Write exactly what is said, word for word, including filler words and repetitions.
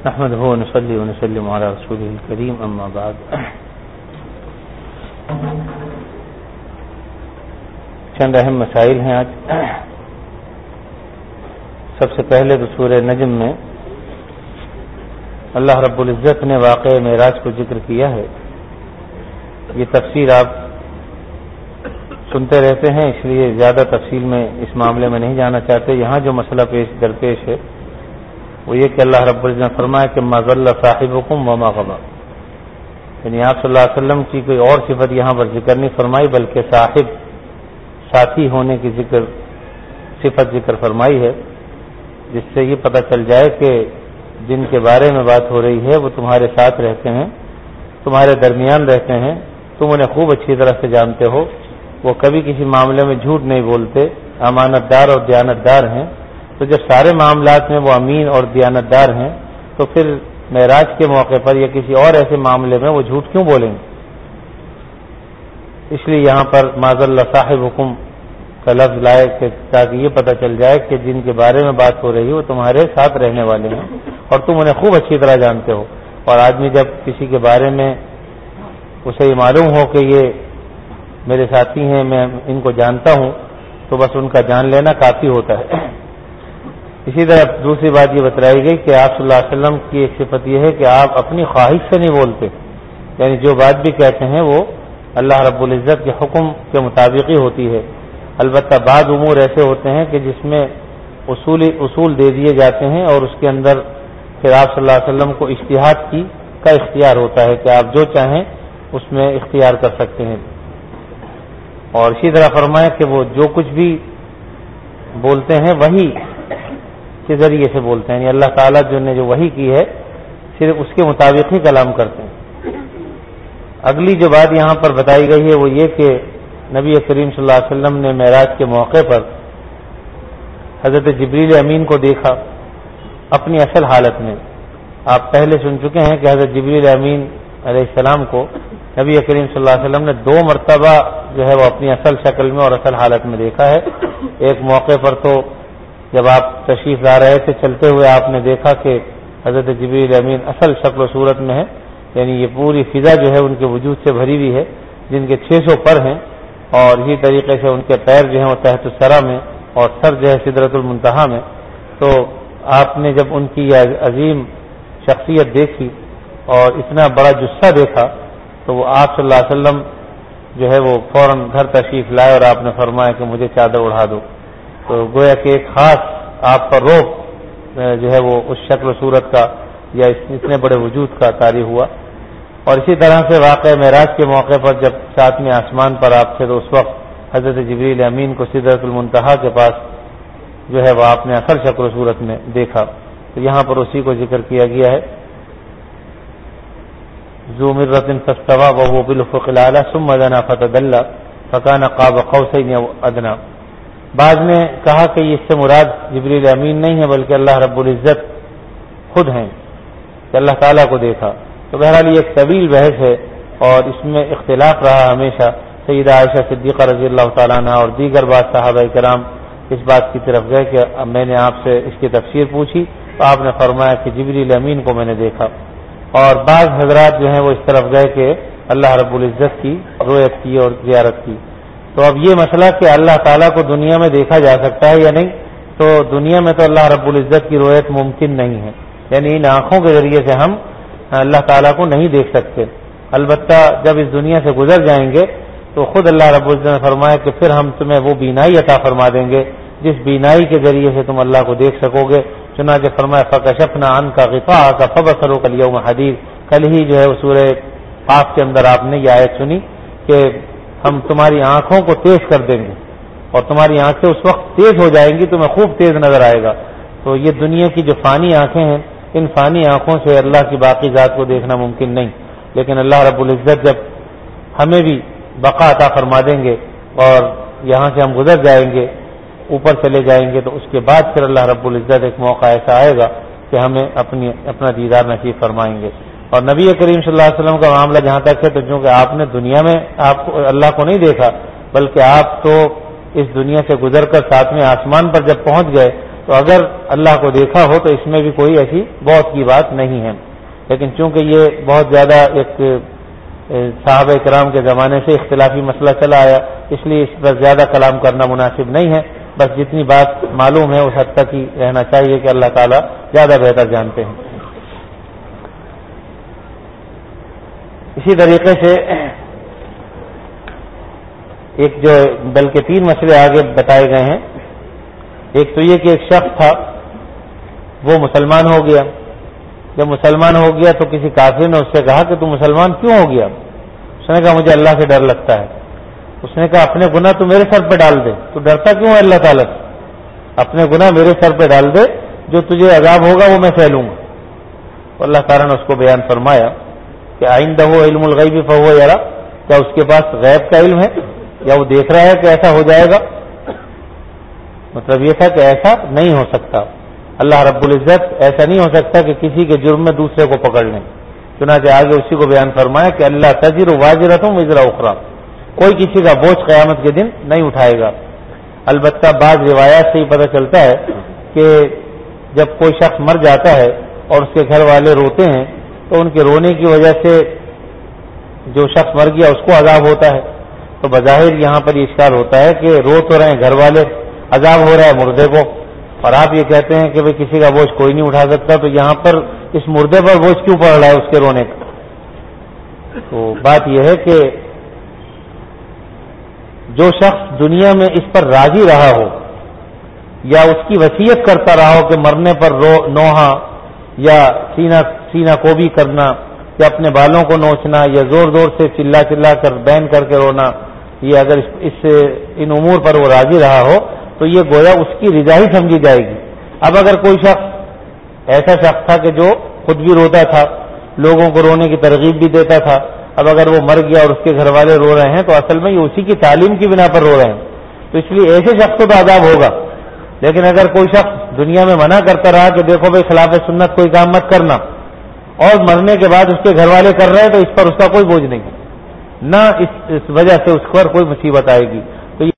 نحمده ونصلي ونسلم على رسوله الكريم اما بعد. چند اہم مسائل ہیں آج. سب سے پہلے تو سورہ نجم میں اللہ رب العزت نے واقعہ معراج کو ذکر کیا ہے. یہ تفسیر آپ سنتے رہتے ہیں، اس لیے زیادہ تفصیل میں اس معاملے میں نہیں جانا چاہتے. یہاں جو مسئلہ پیش درپیش ہے وہ یہ کہ اللہ رب العزت نے فرمایا کہ ما ضل صاحبکم وما غوى، یعنی آپ صلی اللہ علیہ وسلم کی کوئی اور صفت یہاں پر ذکر نہیں فرمائی بلکہ صاحب ساتھی ہونے کی ذکر صفت ذکر فرمائی ہے، جس سے یہ پتہ چل جائے کہ جن کے بارے میں بات ہو رہی ہے وہ تمہارے ساتھ رہتے ہیں، تمہارے درمیان رہتے ہیں، تم انہیں خوب اچھی طرح سے جانتے ہو. وہ کبھی کسی معاملے میں جھوٹ نہیں بولتے، امانت دار اور دیانت دار ہیں. تو جب سارے معاملات میں وہ امین اور دیانت دار ہیں تو پھر معراج کے موقع پر یا کسی اور ایسے معاملے میں وہ جھوٹ کیوں بولیں گے؟ اس لیے یہاں پر ما ضل صاحبکم کا لفظ لائے کہ تاکہ یہ پتہ چل جائے کہ جن کے بارے میں بات ہو رہی ہے وہ تمہارے ساتھ رہنے والے ہیں اور تم انہیں خوب اچھی طرح جانتے ہو. اور آدمی جب کسی کے بارے میں اسے یہ معلوم ہو کہ یہ میرے ساتھی ہیں، میں ان کو جانتا ہوں، تو بس ان کا جان لینا کافی ہوتا ہے. اسی طرح دوسری بات یہ بتلائی گئی کہ آپ صلی اللہ علیہ وسلم کی ایک صفت یہ ہے کہ آپ اپنی خواہش سے نہیں بولتے، یعنی جو بات بھی کہتے ہیں وہ اللہ رب العزت کے حکم کے مطابق ہی ہوتی ہے. البتہ بعض امور ایسے ہوتے ہیں کہ جس میں اصولی اصول دے دیے جاتے ہیں اور اس کے اندر پھر آپ صلی اللہ علیہ وسلم کو اجتہاد کی کا اختیار ہوتا ہے کہ آپ جو چاہیں اس میں اختیار کر سکتے ہیں. اور اسی طرح فرمایا کہ وہ جو کچھ بھی بولتے ہیں وہی کے ذریعے سے بولتے ہیں، یعنی اللہ تعالیٰ جو نے جو وحی کی ہے صرف اس کے مطابق ہی کلام کرتے ہیں. اگلی جو بات یہاں پر بتائی گئی ہے وہ یہ کہ نبی کریم صلی اللہ علیہ وسلم نے معراج کے موقع پر حضرت جبریل امین کو دیکھا اپنی اصل حالت میں. آپ پہلے سن چکے ہیں کہ حضرت جبریل امین علیہ السلام کو نبی کریم صلی اللہ علیہ وسلم نے دو مرتبہ جو ہے وہ اپنی اصل شکل میں اور اصل حالت میں دیکھا ہے. ایک موقع پر تو جب آپ تشریف لا رہے تھے چلتے ہوئے آپ نے دیکھا کہ حضرت جبریل امین اصل شکل و صورت میں ہے، یعنی یہ پوری فضا جو ہے ان کے وجود سے بھری ہوئی ہے، جن کے چھ سو پر ہیں اور اسی طریقے سے ان کے پیر جو ہیں وہ تحت الثری میں اور سر جو ہے سدرۃ المنتہا میں. تو آپ نے جب ان کی یہ عظیم شخصیت دیکھی اور اتنا بڑا جثہ دیکھا تو وہ آپ صلی اللہ علیہ وسلم جو ہے وہ فوراً گھر تشریف لائے اور آپ نے فرمایا کہ مجھے چادر اڑا دو. تو گویا کہ ایک خاص آپ پر روب جو ہے وہ اس شکل و صورت کا یا اتنے بڑے وجود کا طاری ہوا. اور اسی طرح سے واقعہ معراج کے موقع پر جب ساتویں آسمان پر آپ تھے تو اس وقت حضرت جبریل امین کو سدرۃ المنتہا کے پاس جو ہے وہ آپ نے اصل شکل و صورت میں دیکھا. تو یہاں پر اسی کو ذکر کیا گیا ہے ذو مرۃ فاستوى وهو بالافق الاعلى ثم دنا فتدلى فكان قاب قوسين او ادنى. بعض نے کہا کہ اس سے مراد جبریل امین نہیں ہے بلکہ اللہ رب العزت خود ہیں کہ اللہ تعالیٰ کو دیکھا. تو بہرحال یہ ایک طویل بحث ہے اور اس میں اختلاف رہا ہمیشہ. سیدہ عائشہ صدیقہ رضی اللہ تعالیٰ عنہ اور دیگر بعض صحابہ کرام اس بات کی طرف گئے کہ اب میں نے آپ سے اس کی تفسیر پوچھی تو آپ نے فرمایا کہ جبریل امین کو میں نے دیکھا. اور بعض حضرات جو ہیں وہ اس طرف گئے کہ اللہ رب العزت کی رؤیت کی اور زیارت کی. تو اب یہ مسئلہ کہ اللہ تعالیٰ کو دنیا میں دیکھا جا سکتا ہے یا نہیں، تو دنیا میں تو اللہ رب العزت کی رؤیت ممکن نہیں ہے، یعنی ان آنکھوں کے ذریعے سے ہم اللہ تعالیٰ کو نہیں دیکھ سکتے. البتہ جب اس دنیا سے گزر جائیں گے تو خود اللہ رب العزت نے فرمایا کہ پھر ہم تمہیں وہ بینائی عطا فرما دیں گے جس بینائی کے ذریعے سے تم اللہ کو دیکھ سکو گے. چنانچہ فرمایا فکشفنا عنک غطاءک فبصرک اليوم حدید. کل ہی جو ہے سورہ قاف کے اندر آپ نے یہ آیت سنی کہ ہم تمہاری آنکھوں کو تیز کر دیں گے اور تمہاری آنکھیں اس وقت تیز ہو جائیں گی، تمہیں خوب تیز نظر آئے گا. تو یہ دنیا کی جو فانی آنکھیں ہیں ان فانی آنکھوں سے اللہ کی باقی ذات کو دیکھنا ممکن نہیں. لیکن اللہ رب العزت جب ہمیں بھی بقا عطا فرما دیں گے اور یہاں سے ہم گزر جائیں گے، اوپر چلے جائیں گے، تو اس کے بعد پھر اللہ رب العزت ایک موقع ایسا آئے گا کہ ہمیں اپنی اپنا دیدار نصیب فرمائیں گے. اور نبی کریم صلی اللہ علیہ وسلم کا معاملہ جہاں تک ہے تو چونکہ آپ نے دنیا میں آپ اللہ کو نہیں دیکھا بلکہ آپ تو اس دنیا سے گزر کر ساتویں آسمان پر جب پہنچ گئے تو تو اگر اللہ کو دیکھا ہو تو اس میں بھی کوئی ایسی بہت کی بات نہیں ہے. لیکن چونکہ یہ بہت زیادہ ایک صحابہ کرام کے زمانے سے اختلافی مسئلہ چلا آیا، اس لیے اس پر زیادہ کلام کرنا مناسب نہیں ہے. بس جتنی بات معلوم ہے اس حد تک ہی رہنا چاہیے کہ اللہ تعالیٰ زیادہ بہتر جانتے ہیں. اسی طریقے سے ایک جو بلکہ تین مسئلے آگے بتائے گئے ہیں. ایک تو یہ کہ ایک شخص تھا وہ مسلمان ہو گیا. جب مسلمان ہو گیا تو کسی کافر نے اس سے کہا کہ تو مسلمان کیوں ہو گیا؟ اس نے کہا مجھے اللہ سے ڈر لگتا ہے. اس نے کہا اپنے گناہ تو میرے سر پہ ڈال دے، تو ڈرتا کیوں ہے اللہ تعالیٰ سے؟ اپنے گناہ میرے سر پہ ڈال دے، جو تجھے عذاب ہوگا وہ میں سہ لوں گا. تو اللہ تعالیٰ نے اس کو بیان فرمایا کہ آئندہ ہو علم الغیب فہو یرا، کیا اس کے پاس غیب کا علم ہے یا وہ دیکھ رہا ہے کہ ایسا ہو جائے گا؟ مطلب یہ تھا کہ ایسا نہیں ہو سکتا. اللہ رب العزت ایسا نہیں ہو سکتا کہ کسی کے جرم میں دوسرے کو پکڑ لیں. چنانچہ آگے اسی کو بیان فرمایا کہ اللہ تزر واجرۃ وزر اخری، کوئی کسی کا بوجھ قیامت کے دن نہیں اٹھائے گا. البتہ بعض روایات سے ہی پتہ چلتا ہے کہ جب کوئی شخص مر جاتا ہے اور اس کے گھر والے روتے ہیں تو ان کے رونے کی وجہ سے جو شخص مر گیا اس کو عذاب ہوتا ہے. تو بظاہر یہاں پر یہ اشکال ہوتا ہے کہ رو تو رہے ہیں گھر والے، عذاب ہو رہا ہے مردے کو، اور آپ یہ کہتے ہیں کہ بھئی کسی کا بوجھ کوئی نہیں اٹھا سکتا، تو یہاں پر اس مردے پر بوجھ کیوں پڑ رہا ہے اس کے رونے کا؟ تو بات یہ ہے کہ جو شخص دنیا میں اس پر راضی رہا ہو یا اس کی وصیت کرتا رہا ہو کہ مرنے پر رو نوحہ یا سینہ سینہ کو بھی کرنا یا اپنے بالوں کو نوچنا یا زور زور سے چلا چلا کر بین کر کے رونا، یہ اگر اس, اس ان امور پر وہ راضی رہا ہو تو یہ گویا اس کی رضا ہی سمجھی جائے گی. اب اگر کوئی شخص ایسا شخص تھا کہ جو خود بھی روتا تھا، لوگوں کو رونے کی ترغیب بھی دیتا تھا، اب اگر وہ مر گیا اور اس کے گھر والے رو رہے ہیں تو اصل میں یہ اسی کی تعلیم کی بنا پر رو رہے ہیں، تو اس لیے ایسے شخص کو تو عذاب ہوگا. لیکن اگر کوئی شخص دنیا میں منع کرتا رہا کہ دیکھو بھائی خلاف سنت کوئی کام مت کرنا، اور مرنے کے بعد اس کے گھر والے کر رہے ہیں، تو اس پر اس کا کوئی بوجھ نہیں، نہ اس, اس وجہ سے اس پر کوئی مصیبت آئے گی.